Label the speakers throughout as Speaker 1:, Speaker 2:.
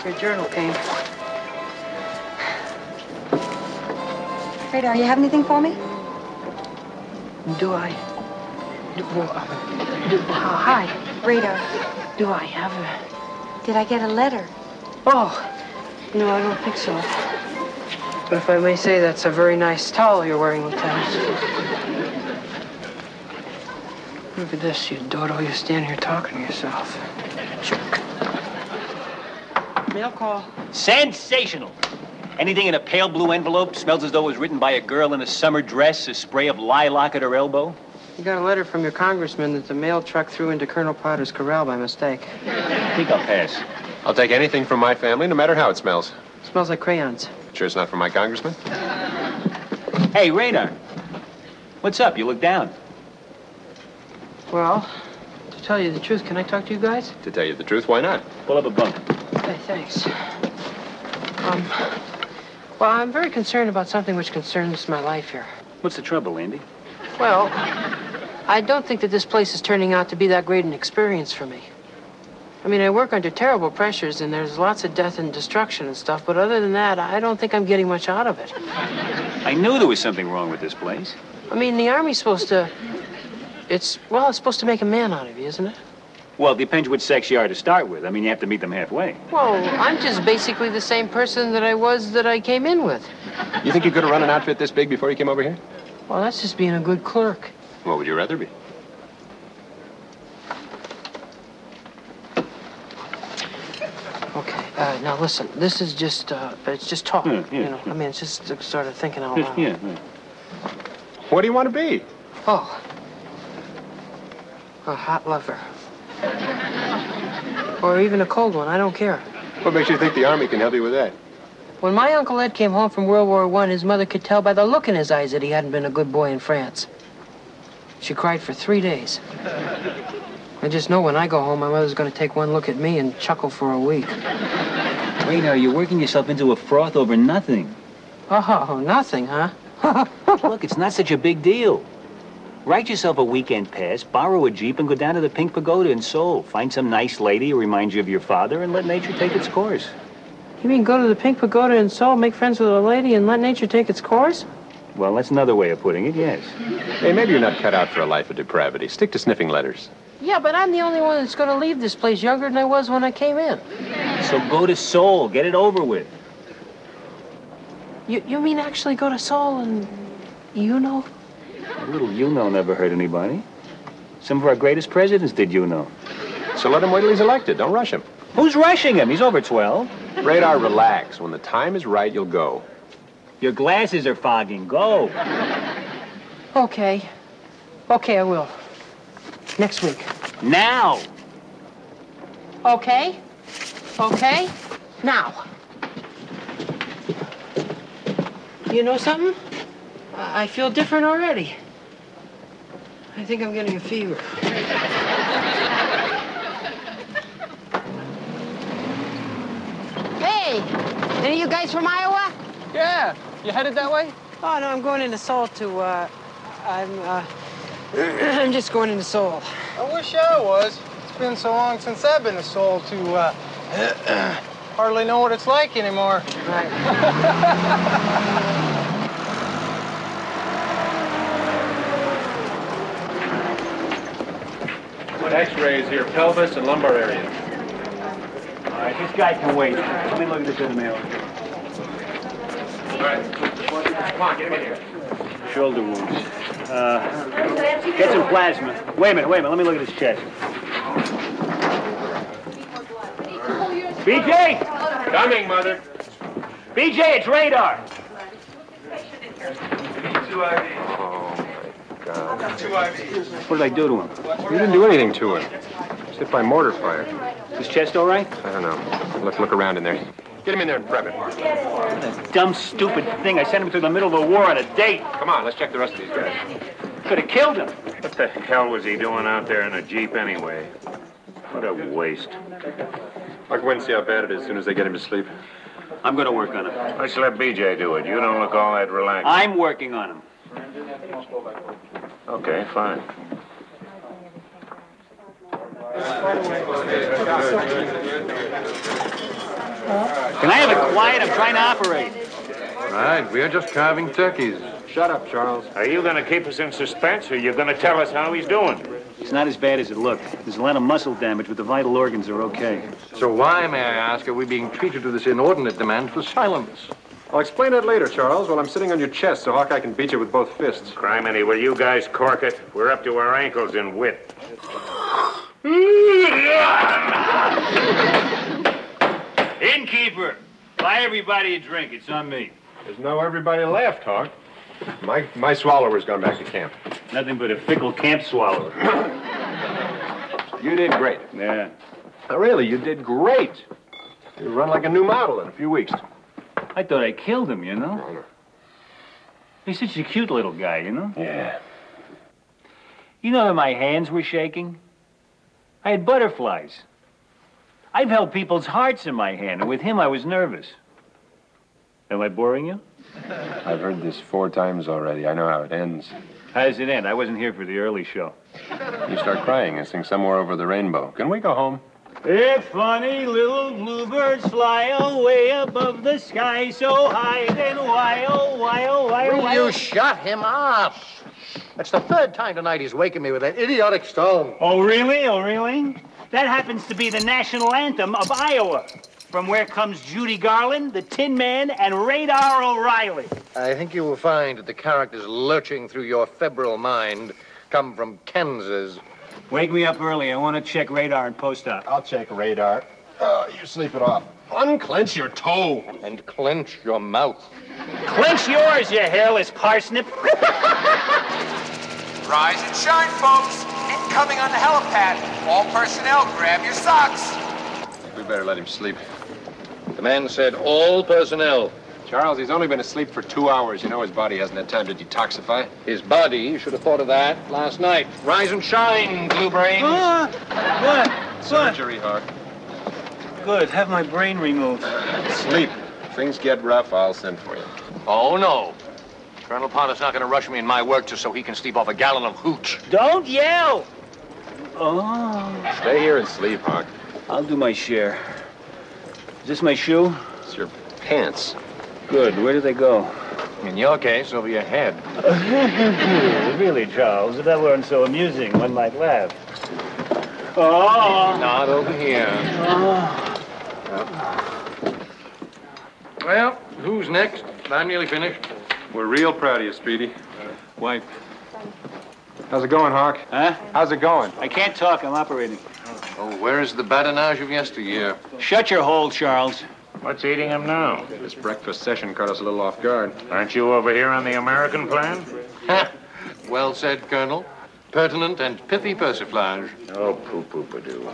Speaker 1: Your journal came.
Speaker 2: Radar, you have anything for me?
Speaker 1: Do I? Hi.
Speaker 2: Radar,
Speaker 1: Do I have a...
Speaker 2: did I get a letter?
Speaker 1: Oh, no, I don't think so. But if I may say, that's a very nice towel you're wearing, Lieutenant. Look at this, you dodo. You stand here talking to yourself. Jerk. Mail call.
Speaker 3: Sensational. Anything in a pale blue envelope smells as though it was written by a girl in a summer dress, a spray of lilac at her elbow.
Speaker 1: You got a letter from your congressman that the mail truck threw into Colonel Potter's corral by mistake.
Speaker 3: I think I'll pass.
Speaker 4: I'll take anything from my family, no matter how it smells.
Speaker 1: Smells like crayons.
Speaker 4: Sure it's not from my congressman?
Speaker 3: Hey, Radar. What's up? You look down.
Speaker 1: Well, to tell you the truth, can I talk to you guys?
Speaker 4: To tell you the truth, why not?
Speaker 3: Pull up a bunk.
Speaker 1: Hey, thanks. Well, I'm very concerned about something which concerns my life here.
Speaker 3: What's the trouble, Andy?
Speaker 1: Well, I don't think that this place is turning out to be that great an experience for me. I mean, I work under terrible pressures, and there's lots of death and destruction and stuff, but other than that, I don't think I'm getting much out of it.
Speaker 3: I knew there was something wrong with this place.
Speaker 1: I mean, the Army's supposed to... It's supposed to make a man out of you, isn't it?
Speaker 3: Well, it depends which sex you are to start with. I mean, you have to meet them halfway.
Speaker 1: Well, I'm just basically the same person that I came in with.
Speaker 4: You think you could have run an outfit this big before you came over here?
Speaker 1: Well, that's just being a good clerk.
Speaker 4: What would you rather be?
Speaker 1: Okay, now listen, this is just, it's just talk, you know. I mean, it's just sort of thinking out loud.
Speaker 3: Yeah.
Speaker 4: What do you want to be?
Speaker 1: Oh, a hot lover. Or even a cold one, I don't care.
Speaker 4: What makes you think the Army can help you with that?
Speaker 1: When my Uncle Ed came home from World War I, his mother could tell by the look in his eyes that he hadn't been a good boy in France. She cried for 3 days. I just know when I go home, my mother's going to take one look at me and chuckle for a week.
Speaker 3: Radar, you're working yourself into a froth over nothing.
Speaker 1: Oh, nothing, huh?
Speaker 3: Look, it's not such a big deal. Write yourself a weekend pass, borrow a Jeep, and go down to the Pink Pagoda in Seoul. Find some nice lady who reminds you of your father, and let nature take its course.
Speaker 1: You mean go to the Pink Pagoda in Seoul, make friends with a lady, and let nature take its course?
Speaker 3: Well, that's another way of putting it, yes.
Speaker 4: Hey, maybe you're not cut out for a life of depravity. Stick to sniffing letters.
Speaker 1: Yeah, but I'm the only one that's going to leave this place younger than I was when I came in.
Speaker 3: So go to Seoul. Get it over with.
Speaker 1: You mean actually go to Seoul and you know?
Speaker 3: A little you-know never hurt anybody. Some of our greatest presidents did you-know.
Speaker 4: So let him wait till he's elected. Don't rush him.
Speaker 3: Who's rushing him? He's over 12.
Speaker 4: Radar, relax. When the time is right, you'll go.
Speaker 3: Your glasses are fogging. Go.
Speaker 1: Okay. Okay, I will. Next week.
Speaker 3: Now.
Speaker 1: Okay. Okay. Now. You know something? I feel different already. I think I'm getting a fever. Hey, any of you guys from Iowa?
Speaker 5: Yeah, you headed that way?
Speaker 1: Oh, no, I'm going into Seoul to, I'm just going into Seoul.
Speaker 5: I wish I was. It's been so long since I've been to Seoul to, hardly know what it's like anymore.
Speaker 1: Right.
Speaker 4: X-rays here, pelvis and lumbar area.
Speaker 3: All right, this guy can wait. Let me look at this in the mail.
Speaker 4: All right. Come on, get him in here.
Speaker 3: Shoulder wounds. Get some plasma. Wait a minute. Let me look at his chest. BJ!
Speaker 4: Coming, Mother.
Speaker 3: BJ, it's Radar.
Speaker 4: Two IVs.
Speaker 3: What did I do to him?
Speaker 4: You didn't do anything to him. Just hit by mortar fire.
Speaker 3: His chest all right?
Speaker 4: I don't know. Look around in there. Get him in there and prep it.
Speaker 3: What a dumb, stupid thing. I sent him through the middle of a war on a date.
Speaker 4: Come on, let's check the rest of these guys.
Speaker 3: Could have killed him.
Speaker 6: What the hell was he doing out there in a Jeep anyway? What a waste.
Speaker 4: I'll go in and see how bad it is as soon as they get him to sleep.
Speaker 3: I'm going to work on him.
Speaker 6: Let's let BJ do it. You don't look all that relaxed.
Speaker 3: I'm working on him.
Speaker 6: Okay, fine.
Speaker 3: Can I have it quiet? I'm trying to operate.
Speaker 7: Right, we're just carving turkeys.
Speaker 8: Shut up, Charles.
Speaker 6: Are you going to keep us in suspense, or are you going to tell us how he's doing?
Speaker 3: It's not as bad as it looked. There's a lot of muscle damage, but the vital organs are okay.
Speaker 7: So why, may I ask, are we being treated to this inordinate demand for silence?
Speaker 8: I'll explain that later, Charles, while I'm sitting on your chest so Hawkeye can beat you with both fists.
Speaker 6: Criminy, will you guys cork it? We're up to our ankles in wit.
Speaker 3: Innkeeper, buy everybody a drink. It's on me.
Speaker 8: There's no everybody left, Hawk. My swallower's gone back to camp.
Speaker 3: Nothing but a fickle camp swallower.
Speaker 8: You did great.
Speaker 3: Yeah.
Speaker 8: Really, you did great. You run like a new model in a few weeks.
Speaker 3: I thought I killed him, you know? He's such a cute little guy, you know?
Speaker 8: Yeah.
Speaker 3: You know that my hands were shaking? I had butterflies. I've held people's hearts in my hand, and with him I was nervous. Am I boring you?
Speaker 8: I've heard this 4 times already. I know how it ends.
Speaker 3: How does it end? I wasn't here for the early show.
Speaker 8: You start crying and sing Somewhere Over the Rainbow. Can we go home?
Speaker 3: If funny little bluebirds fly away above the sky so high, then why, oh, why, oh, why, oh,
Speaker 7: Will
Speaker 3: why,
Speaker 7: you
Speaker 3: oh.
Speaker 7: shut him up? That's the 3rd time tonight he's waking me with that idiotic stone.
Speaker 3: Oh, really? Oh, really? That happens to be the national anthem of Iowa, from where comes Judy Garland, the Tin Man, and Radar O'Reilly.
Speaker 7: I think you will find that the characters lurching through your febrile mind come from Kansas.
Speaker 3: Wake me up early. I want to check radar and post-op.
Speaker 8: I'll check radar. You sleep it off. Unclench your toe.
Speaker 7: And clench your mouth.
Speaker 3: Clench yours, you hairless parsnip.
Speaker 9: Rise and shine, folks. Incoming on the helipad. All personnel, grab your socks.
Speaker 8: We better let him sleep.
Speaker 7: The man said all personnel.
Speaker 8: Charles, he's only been asleep for 2 hours. You know his body hasn't had time to detoxify.
Speaker 7: His body should have thought of that last night. Rise and shine, Blue Brain.
Speaker 3: What?
Speaker 8: Surgery, Hawk.
Speaker 3: Good. Have my brain removed.
Speaker 8: Sleep. If things get rough, I'll send for you.
Speaker 7: Oh, no. Colonel Potter's not going to rush me in my work just so he can sleep off a gallon of hooch.
Speaker 3: Don't yell. Oh.
Speaker 8: Stay here and sleep, Hawk.
Speaker 3: I'll do my share. Is this my shoe?
Speaker 8: It's your pants.
Speaker 3: Good. Where do they go?
Speaker 7: In your case, over your head.
Speaker 3: Really, Charles, if that weren't so amusing, one might laugh. Oh.
Speaker 7: Not over here.
Speaker 3: Oh.
Speaker 7: Well, who's next? I'm nearly finished.
Speaker 8: We're real proud of you, Speedy. Wipe. How's it going, Hawk?
Speaker 3: Huh?
Speaker 8: How's it going?
Speaker 3: I can't talk. I'm operating.
Speaker 7: Oh, where is the badinage of yesteryear?
Speaker 3: Shut your hole, Charles.
Speaker 6: What's eating him now?
Speaker 8: This breakfast session caught us a little off guard.
Speaker 6: Aren't you over here on the American plan?
Speaker 7: Ha! Well said, Colonel. Pertinent and pithy persiflage.
Speaker 6: Oh, poo-poo-pa-doo.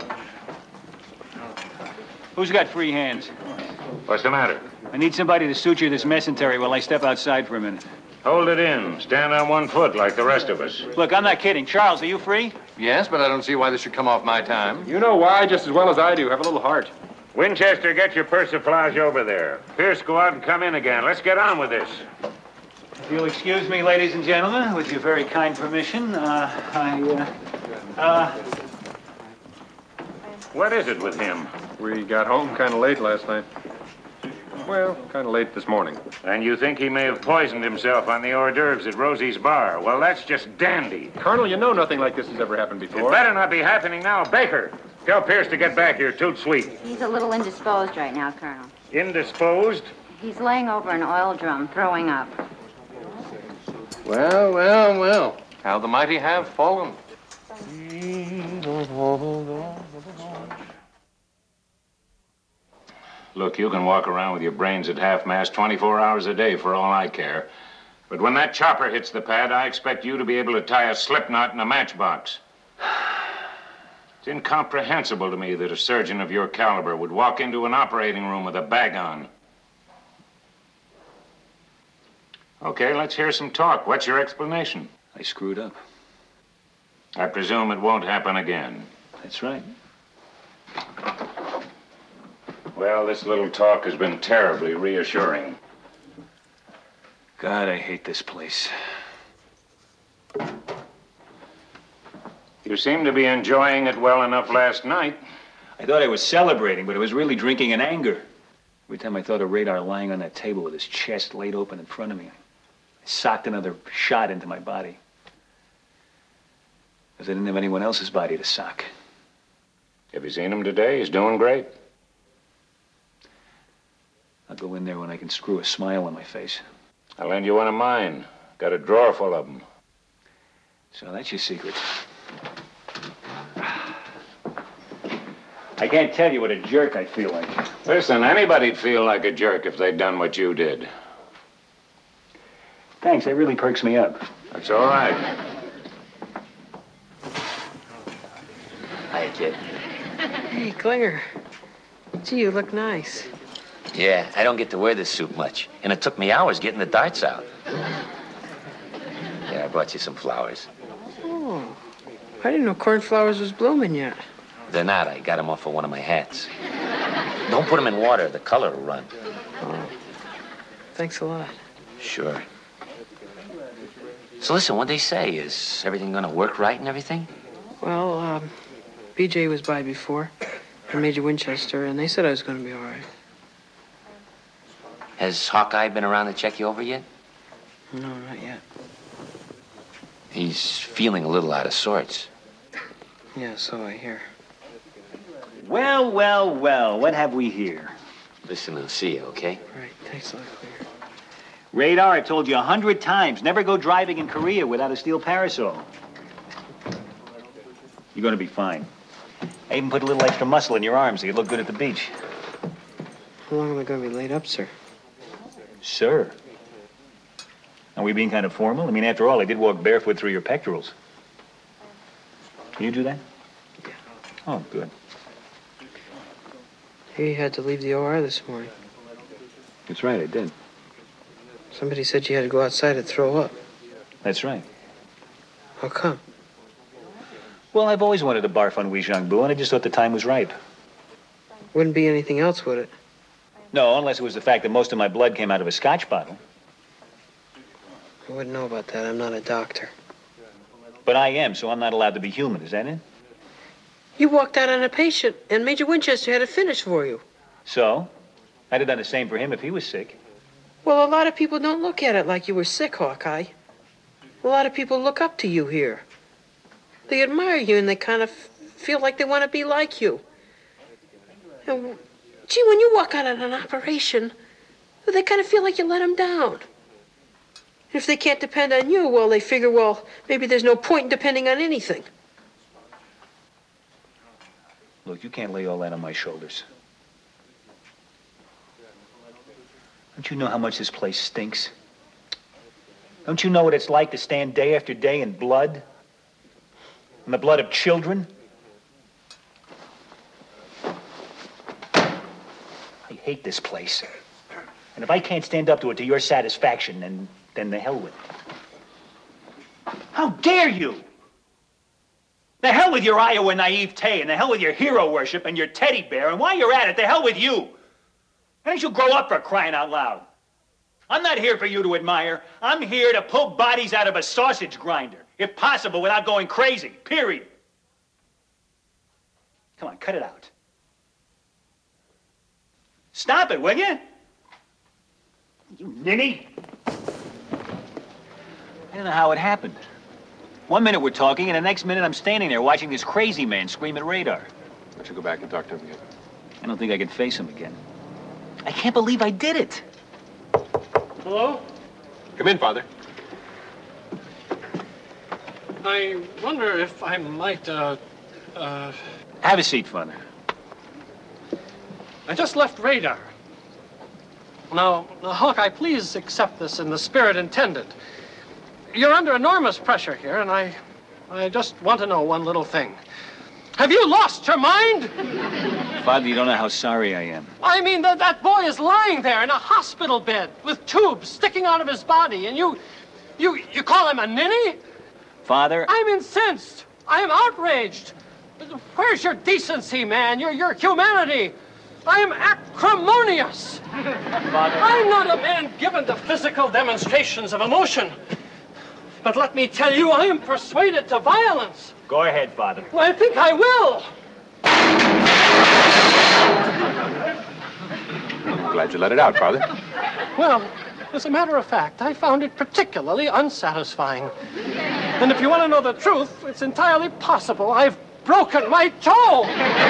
Speaker 3: Who's got free hands?
Speaker 6: What's the matter?
Speaker 3: I need somebody to suture this mesentery while I step outside for a minute.
Speaker 6: Hold it in. Stand on one foot like the rest of us.
Speaker 3: Look, I'm not kidding. Charles, are you free?
Speaker 7: Yes, but I don't see why this should come off my time.
Speaker 8: You know why just as well as I do. Have a little heart.
Speaker 6: Winchester, get your persiflage over there. Pierce, go out and come in again. Let's get on with this.
Speaker 3: If you'll excuse me, ladies and gentlemen, with your very kind permission,
Speaker 6: What is it with him?
Speaker 8: We got home kind of late last night. Well, kind of late this morning.
Speaker 6: And you think he may have poisoned himself on the hors d'oeuvres at Rosie's bar? Well, that's just dandy.
Speaker 8: Colonel, you know nothing like this has ever happened
Speaker 6: It
Speaker 8: before.
Speaker 6: better not be happening now. Baker, tell Pierce to get back here. Toot sweet.
Speaker 10: He's a little indisposed right now, Colonel.
Speaker 6: Indisposed?
Speaker 10: He's laying over an oil drum, throwing up.
Speaker 7: Well, well, well. How the mighty have fallen.
Speaker 6: Look, you can walk around with your brains at half-mast 24 hours a day for all I care. But when that chopper hits the pad, I expect you to be able to tie a slip knot in a matchbox. It's incomprehensible to me that a surgeon of your caliber would walk into an operating room with a bag on. Okay, let's hear some talk. What's your explanation?
Speaker 3: I screwed up.
Speaker 6: I presume it won't happen again.
Speaker 3: That's right.
Speaker 6: Well, this little talk has been terribly reassuring.
Speaker 3: God, I hate this place.
Speaker 6: You seem to be enjoying it well enough last night.
Speaker 3: I thought I was celebrating, but I was really drinking in anger. Every time I thought of Radar lying on that table with his chest laid open in front of me, I socked another shot into my body. Because I didn't have anyone else's body to sock.
Speaker 6: Have you seen him today? He's doing great.
Speaker 3: I'll go in there when I can screw a smile on my face.
Speaker 6: I'll lend you one of mine. Got a drawer full of them.
Speaker 3: So that's your secret. I can't tell you what a jerk I feel like.
Speaker 6: Listen, anybody'd feel like a jerk if they'd done what you did.
Speaker 3: Thanks, that really perks me up.
Speaker 6: That's all right.
Speaker 11: Hiya, kid.
Speaker 1: Hey, Klinger. Gee, you look nice.
Speaker 11: Yeah, I don't get to wear this suit much, and it took me hours getting the darts out. Yeah, I brought you some flowers.
Speaker 1: Oh, I didn't know cornflowers was blooming yet.
Speaker 11: They're not. I got them off of one of my hats. Don't put them in water. The color will run.
Speaker 1: Oh, thanks a lot.
Speaker 11: Sure. So listen, what'd they say? Is everything gonna work right and everything?
Speaker 1: Well, BJ was by before, and Major Winchester, and they said I was going to be all right.
Speaker 11: Has Hawkeye been around to check you over yet?
Speaker 1: No, not yet.
Speaker 11: He's feeling a little out of sorts.
Speaker 1: Yeah, so I hear.
Speaker 3: Well, well, well, what have we here?
Speaker 11: Listen, I'll see you, okay?
Speaker 1: Right, thanks a lot, Klinger.
Speaker 3: Radar, I told you 100 times, never go driving in Korea without a steel parasol. You're gonna be fine. I even put a little extra muscle in your arms so you look good at the beach.
Speaker 1: How long am I going to be laid up, sir?
Speaker 3: Sir? Are we being kind of formal? I mean, after all, I did walk barefoot through your pectorals. Can you do that?
Speaker 1: Yeah.
Speaker 3: Oh, good.
Speaker 1: You had to leave the OR this morning.
Speaker 3: That's right, I did.
Speaker 1: Somebody said you had to go outside to throw up.
Speaker 3: That's right.
Speaker 1: How come?
Speaker 3: Well, I've always wanted to barf on Wee Jiangbu, and I just thought the time was ripe.
Speaker 1: Wouldn't be anything else, would it?
Speaker 3: No, unless it was the fact that most of my blood came out of a scotch bottle.
Speaker 1: I wouldn't know about that. I'm not a doctor.
Speaker 3: But I am, so I'm not allowed to be human. Is that it?
Speaker 1: You walked out on a patient, and Major Winchester had it finished for you.
Speaker 3: So? I'd have done the same for him if he was sick.
Speaker 1: Well, a lot of people don't look at it like you were sick, Hawkeye. A lot of people look up to you here. They admire you, and they kind of feel like they want to be like you. And, gee, when you walk out on an operation, they kind of feel like you let them down. And if they can't depend on you, well, they figure, well, maybe there's no point in depending on anything.
Speaker 3: Look, you can't lay all that on my shoulders. Don't you know how much this place stinks? Don't you know what it's like to stand day after day in blood? In the blood of children? I hate this place. And if I can't stand up to it to your satisfaction, then the hell with it. How dare you! The hell with your Iowa naivete, and the hell with your hero worship and your teddy bear, and while you're at it, the hell with you! Why don't you grow up, for crying out loud? I'm not here for you to admire. I'm here to pull bodies out of a sausage grinder, if possible, without going crazy, period. Come on, cut it out. Stop it, will you? You ninny. I don't know how it happened. 1 minute we're talking, and the next minute I'm standing there watching this crazy man scream at Radar.
Speaker 8: Why don't you go back and talk to him again?
Speaker 3: I don't think I can face him again. I can't believe I did it.
Speaker 5: Hello?
Speaker 8: Come in, Father.
Speaker 5: I wonder if I might,
Speaker 3: Have a seat, Father.
Speaker 5: I just left Radar. Now, Hawkeye, please accept this in the spirit intended. You're under enormous pressure here, and I just want to know one little thing. Have you lost your mind?
Speaker 3: Father, you don't know how sorry I am.
Speaker 5: I mean, that boy is lying there in a hospital bed with tubes sticking out of his body, and you call him a ninny?
Speaker 3: Father...
Speaker 5: I'm incensed. I am outraged. Where's your decency, man? Your humanity? I am acrimonious.
Speaker 3: Father...
Speaker 5: I'm not a man given to physical demonstrations of emotion. But let me tell you, I am persuaded to violence.
Speaker 3: Go ahead, Father.
Speaker 5: Well, I think I will.
Speaker 12: glad you let it out, Father.
Speaker 5: Well, as a matter of fact, I found it particularly unsatisfying. And if you want to know the truth, it's entirely possible I've broken my toe.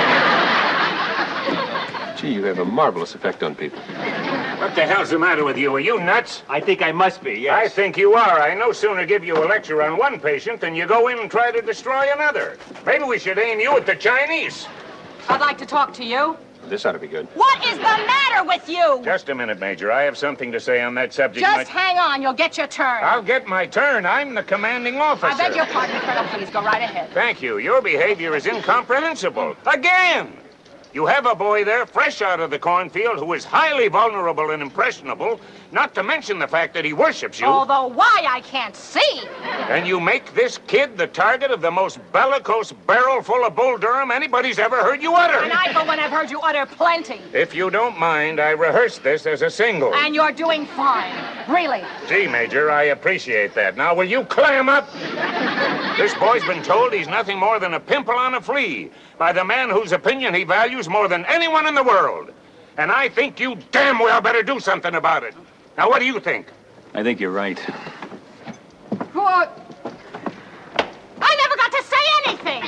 Speaker 12: Gee, you have a marvelous effect on people.
Speaker 6: What the hell's the matter with you? Are you nuts?
Speaker 3: I think I must be, yes.
Speaker 6: I think you are. I no sooner give you a lecture on one patient than you go in and try to destroy another. Maybe we should aim you at the Chinese.
Speaker 13: I'd like to talk to you.
Speaker 12: This ought to be good.
Speaker 13: What is the matter with you?
Speaker 6: Just a minute, Major. I have something to say on that subject.
Speaker 13: Just hang on. You'll get your turn.
Speaker 6: I'll get my turn. I'm the commanding officer.
Speaker 13: I beg your pardon, Colonel. Please go right ahead.
Speaker 6: Thank you. Your behavior is incomprehensible. Again! You have a boy there, fresh out of the cornfield, who is highly vulnerable and impressionable, not to mention the fact that he worships you.
Speaker 13: Although why I can't see.
Speaker 6: And you make this kid the target of the most bellicose barrel full of Bull Durham anybody's ever heard you utter.
Speaker 13: And I, for one, have heard you utter plenty.
Speaker 6: If you don't mind, I rehearsed this as a single.
Speaker 13: And you're doing fine. Really.
Speaker 6: Gee, Major, I appreciate that. Now, will you clam up? This boy's been told he's nothing more than a pimple on a flea by the man whose opinion he values more than anyone in the world. And I think you damn well better do something about it. Now, what do you think?
Speaker 3: I think you're right.
Speaker 13: What? I never got to say anything.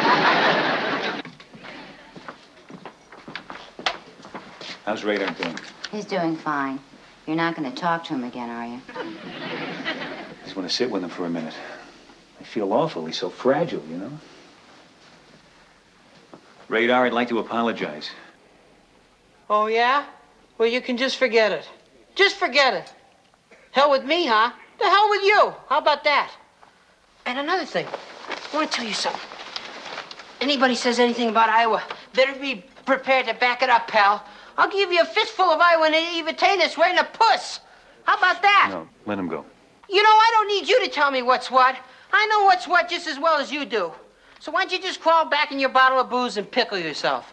Speaker 3: How's Radar doing?
Speaker 10: He's doing fine. You're not going to talk to him again, are you?
Speaker 3: I just want to sit with him for a minute. I feel awful. He's so fragile, you know? Radar, I'd like to apologize.
Speaker 1: Oh, yeah? Well, you can just forget it. Just forget it. Hell with me, huh? The hell with you. How about that? And another thing. I want to tell you something. Anybody says anything about Iowa, better be prepared to back it up, pal. I'll give you a fistful of Iowa nativitanus right in the puss. How about that?
Speaker 3: No, let him go.
Speaker 1: You know, I don't need you to tell me what's what. I know what's what just as well as you do. So why don't you just crawl back in your bottle of booze and pickle yourself?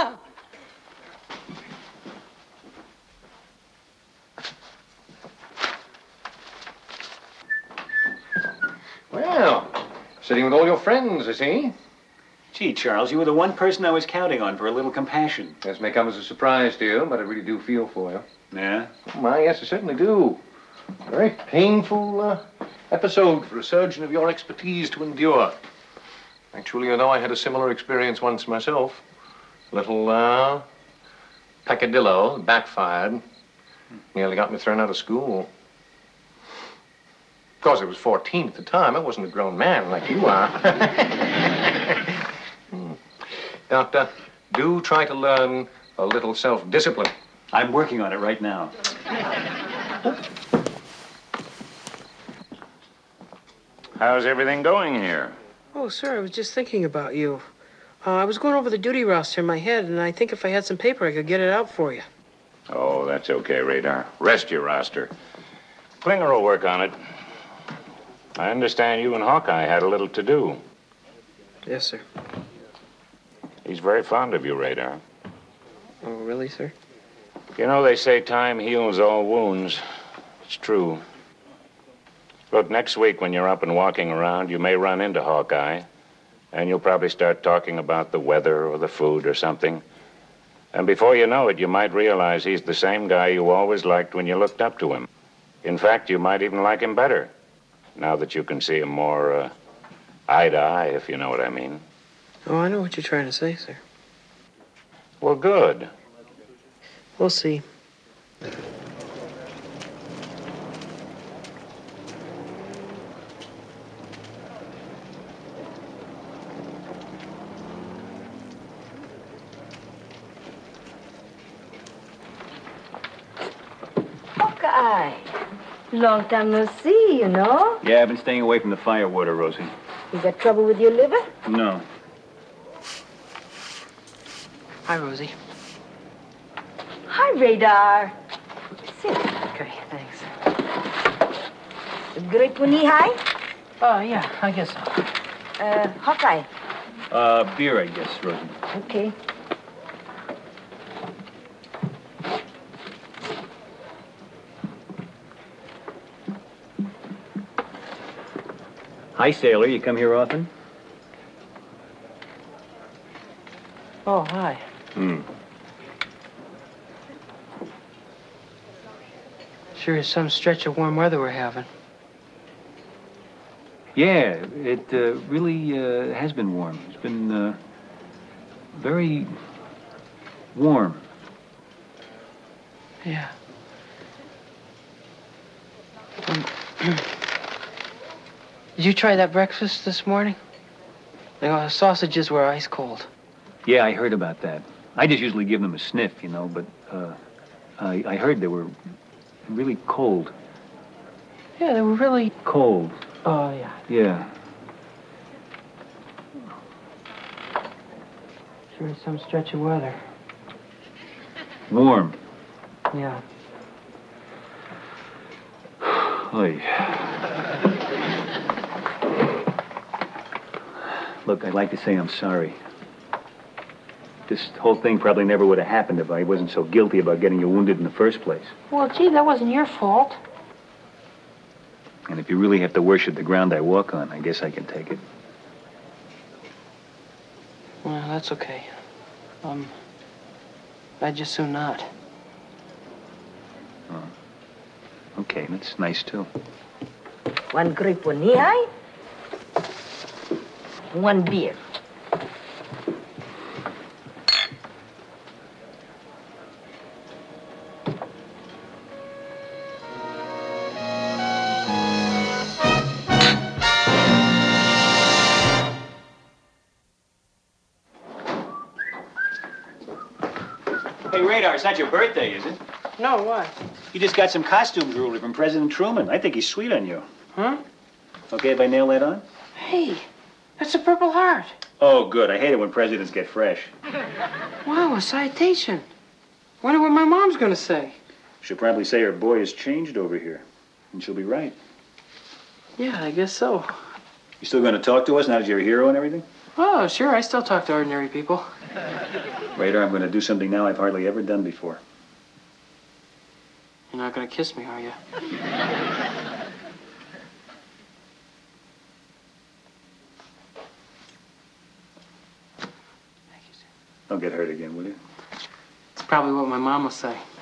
Speaker 7: Well, sitting with all your friends, I see.
Speaker 3: Gee, Charles, you were the one person I was counting on for a little compassion.
Speaker 7: This may come as a surprise to you, but I really do feel for you.
Speaker 3: Yeah?
Speaker 7: Oh, my, yes, I certainly do. Very painful episode for a surgeon of your expertise to endure. Actually, you know, I had a similar experience once myself. A little, peccadillo backfired. Nearly got me thrown out of school. Of course, I was 14 at the time. I wasn't a grown man like you are. Doctor, do try to learn a little self-discipline.
Speaker 3: I'm working on it right now.
Speaker 6: How's everything going here?
Speaker 1: Oh, sir, I was just thinking about you. I was going over the duty roster in my head, and I think if I had some paper, I could get it out for you.
Speaker 6: Oh, that's okay, Radar. Rest your roster. Klinger will work on it. I understand you and Hawkeye had a little to do.
Speaker 1: Yes, sir.
Speaker 6: He's very fond of you, Radar.
Speaker 1: Oh, really, sir?
Speaker 6: You know, they say time heals all wounds. It's true. Look, next week when you're up and walking around, you may run into Hawkeye, and you'll probably start talking about the weather or the food or something. And before you know it, you might realize he's the same guy you always liked when you looked up to him. In fact, you might even like him better, now that you can see him more eye to eye, if you know what I mean.
Speaker 1: Oh, I know what you're trying to say, sir.
Speaker 6: Well, good.
Speaker 1: We'll see.
Speaker 14: Hawkeye. Long time no see, you know.
Speaker 3: Yeah, I've been staying away from the firewater, Rosie.
Speaker 14: You got trouble with your liver?
Speaker 3: No.
Speaker 1: Hi, Rosie.
Speaker 14: Hi, Radar. Sit.
Speaker 1: Okay, thanks.
Speaker 14: Great Puni High?
Speaker 1: Yeah, I guess so.
Speaker 14: Hawkeye.
Speaker 3: Beer, I guess, Rosie.
Speaker 14: Okay.
Speaker 3: Hi, sailor. You come here often?
Speaker 1: Oh, hi. Sure is some stretch of warm weather we're having.
Speaker 3: Yeah, it really has been warm. It's been very warm.
Speaker 1: Yeah. Did you try that breakfast this morning? The sausages were ice cold.
Speaker 3: Yeah, I heard about that. I just usually give them a sniff, you know, but I heard they were really cold.
Speaker 1: Yeah, they were really
Speaker 3: cold.
Speaker 1: Oh, yeah.
Speaker 3: Yeah.
Speaker 1: Sure is some stretch of weather.
Speaker 3: Warm.
Speaker 1: Yeah.
Speaker 3: Oy. Look, I'd like to say I'm sorry. This whole thing probably never would have happened if I wasn't so guilty about getting you wounded in the first place.
Speaker 1: Well, gee, that wasn't your fault.
Speaker 3: And if you really have to worship the ground I walk on, I guess I can take it.
Speaker 1: Well, that's okay. I'd just soon not.
Speaker 3: Oh. Okay, that's nice, too.
Speaker 14: One grape vanilla, one beer.
Speaker 3: Hey, Radar, it's not your birthday, is it?
Speaker 1: No, what?
Speaker 3: You just got some costumes ruler from President Truman. I think he's sweet on you.
Speaker 1: Huh?
Speaker 3: Okay if I nail that on?
Speaker 1: Hey, that's a Purple Heart.
Speaker 3: Oh, good. I hate it when presidents get fresh.
Speaker 1: Wow, a citation. Wonder what my mom's gonna say.
Speaker 3: She'll probably say her boy has changed over here. And she'll be right.
Speaker 1: Yeah, I guess so.
Speaker 3: You still gonna talk to us now that you're a hero and everything?
Speaker 1: Oh, sure, I still talk to ordinary people.
Speaker 3: Radar, I'm gonna do something now I've hardly ever done before.
Speaker 1: You're not gonna kiss me, are you?
Speaker 3: Don't get hurt again, will you?
Speaker 1: It's probably what my mom will say.